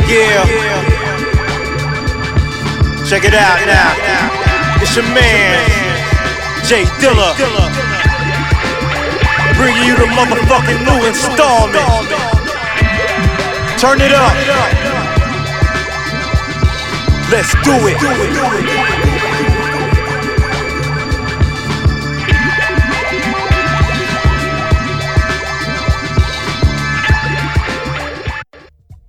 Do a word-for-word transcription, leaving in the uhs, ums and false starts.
Yeah. Check it out now. It's your man, Jay Dilla, bringing you the motherfucking new installment. Turn it up. Let's do it.